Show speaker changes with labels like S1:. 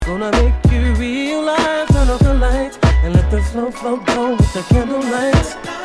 S1: Gonna make you realize, turn off the lights and let the slow flow go with the candlelight.